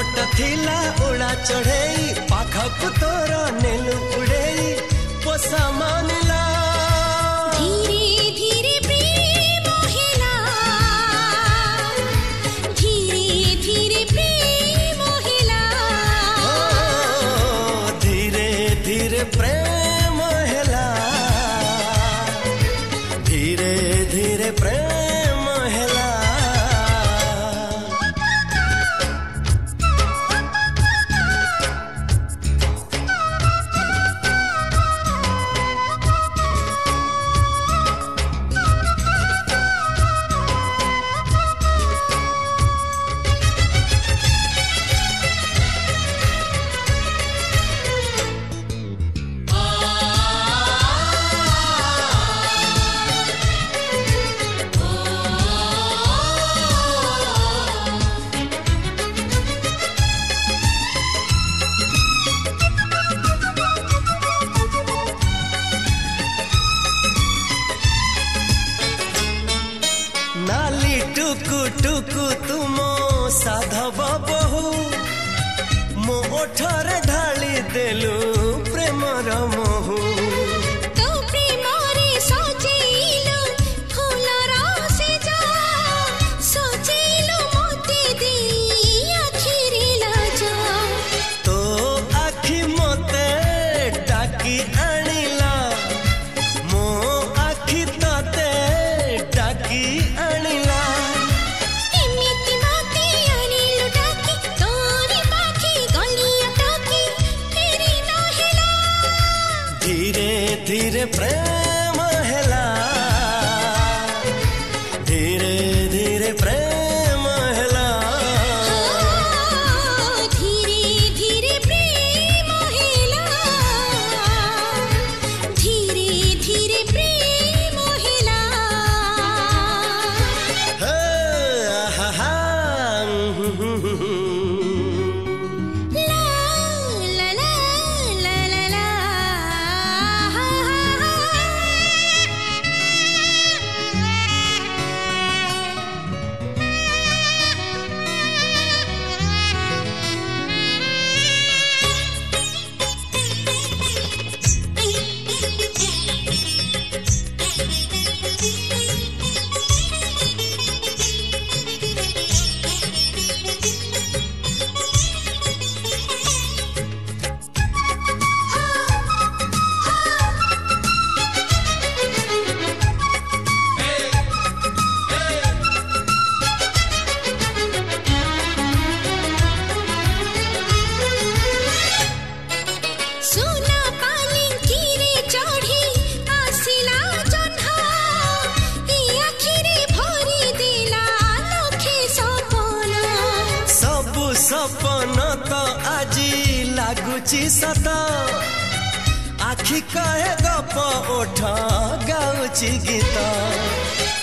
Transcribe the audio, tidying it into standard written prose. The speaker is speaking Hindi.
मोट थिला उड़ा चढ़ेई पाखक तोर नेलु उड़ेई पोसा मानिला धीरे धीरे प्रेम हेला धीरे धीरे प्रेम हेला धीरे धीरे प्रेम हेला धीरे धीरे प्रेम हेला नाली टुकु टुकु तुमो साधव बहु मो ओठरे ढाली देलु प्रेमर महु तो प्रेम रे सजेइलो फूलर सेजा सजेइलो मोते दे आखिरी लाजा तो आखि मते डाकी आनिला मो आखि तते डाकी आनिला एमिति मोते आनिलो डाकी तोरी पाखी गलिया टाकी फेरी न हेला धीरे धीरे प्रेम हेला धीरे धीरे प्रेम हेला धीरे धीरे प्रेम हेला धीरे धीरे प्रेम हेला हे आहा ला ला ला ला ला सुना पालिंकी रे चढ़ी आसिला जह्ना ए आखिरे भरी देला लखे सपना सबु सपन तो आजी लागुची सत आखि कहे गप ओठ गाउची गीत